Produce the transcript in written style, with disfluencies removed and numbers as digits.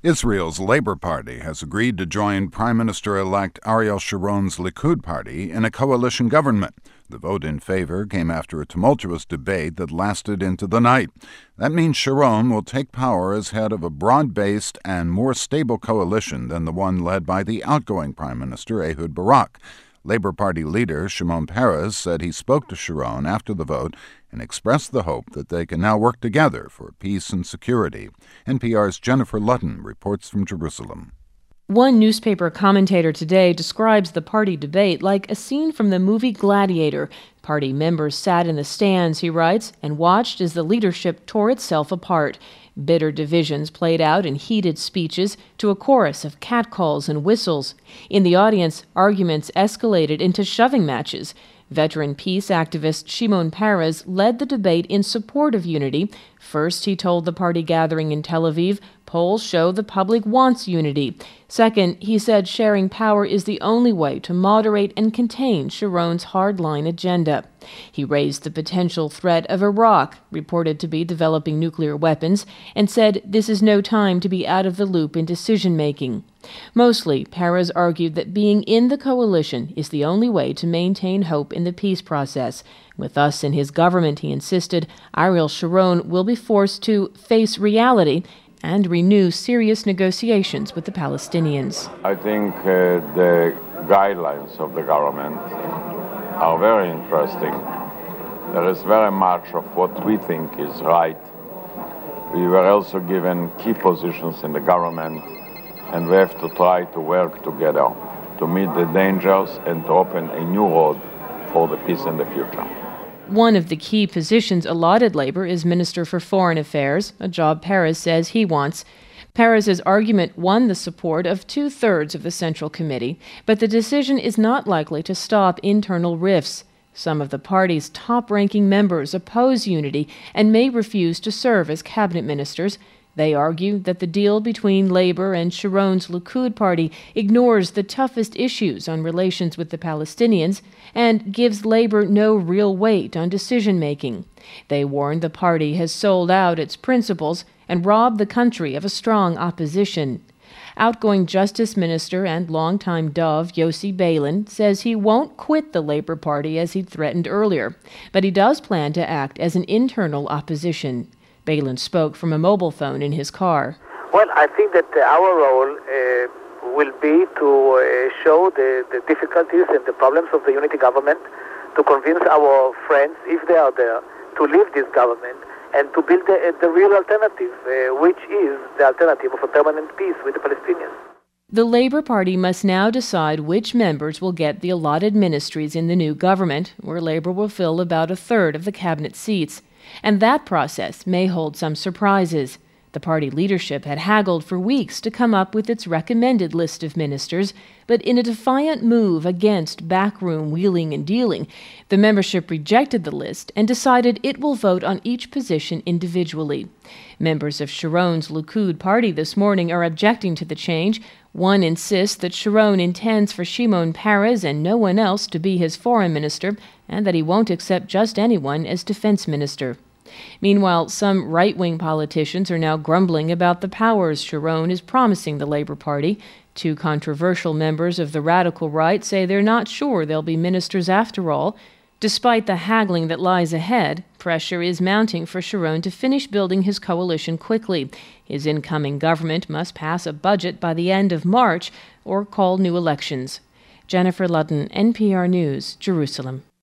Israel's Labor Party has agreed to join Prime Minister-elect Ariel Sharon's Likud party in a coalition government. The vote in favor came after a tumultuous debate that lasted into the night. That means Sharon will take power as head of a broad-based and more stable coalition than the one led by the outgoing Prime Minister Ehud Barak. Labor Party leader Shimon Peres said he spoke to Sharon after the vote and expressed the hope that they can now work together for peace and security. NPR's Jennifer Ludden reports from Jerusalem. One newspaper commentator today describes the party debate like a scene from the movie Gladiator. Party members sat in the stands, he writes, and watched as the leadership tore itself apart. Bitter divisions played out in heated speeches to a chorus of catcalls and whistles. In the audience, arguments escalated into shoving matches. Veteran peace activist Shimon Peres led the debate in support of unity. First, he told the party gathering in Tel Aviv, polls show the public wants unity. Second, he said sharing power is the only way to moderate and contain Sharon's hardline agenda. He raised the potential threat of Iraq, reported to be developing nuclear weapons, and said this is no time to be out of the loop in decision-making. Mostly, Peres argued that being in the coalition is the only way to maintain hope in the peace process. With us in his government, he insisted, Ariel Sharon will be forced to face reality and renew serious negotiations with the Palestinians. I think the guidelines of the government are very interesting. There is very much of what we think is right. We were also given key positions in the government, and we have to try to work together to meet the dangers and to open a new road for the peace in the future. One of the key positions allotted Labor is Minister for Foreign Affairs, a job Peres says he wants. Peres' argument won the support of 2/3 of the Central Committee, but the decision is not likely to stop internal rifts. Some of the party's top-ranking members oppose unity and may refuse to serve as cabinet ministers. They argue that the deal between Labor and Sharon's Likud party ignores the toughest issues on relations with the Palestinians and gives Labor no real weight on decision-making. They warn the party has sold out its principles and robbed the country of a strong opposition. Outgoing Justice Minister and longtime Dove Yossi Beilin says he won't quit the Labor Party as he'd threatened earlier, but he does plan to act as an internal opposition. Beilin spoke from a mobile phone in his car. Well, I think that our role will be to show the difficulties and the problems of the unity government, to convince our friends, if they are there, to leave this government and to build the real alternative, which is the alternative of a permanent peace with the Palestinians. The Labor Party must now decide which members will get the allotted ministries in the new government, where Labor will fill about 1/3 of the cabinet seats. And that process may hold some surprises. The party leadership had haggled for weeks to come up with its recommended list of ministers, but in a defiant move against backroom wheeling and dealing, the membership rejected the list and decided it will vote on each position individually. Members of Sharon's Likud party this morning are objecting to the change. One insists that Sharon intends for Shimon Peres and no one else to be his foreign minister, and that he won't accept just anyone as defense minister. Meanwhile, some right-wing politicians are now grumbling about the powers Sharon is promising the Labor Party. Two controversial members of the radical right say they're not sure they'll be ministers after all. Despite the haggling that lies ahead, pressure is mounting for Sharon to finish building his coalition quickly. His incoming government must pass a budget by the end of March or call new elections. Jennifer Ludden, NPR News, Jerusalem.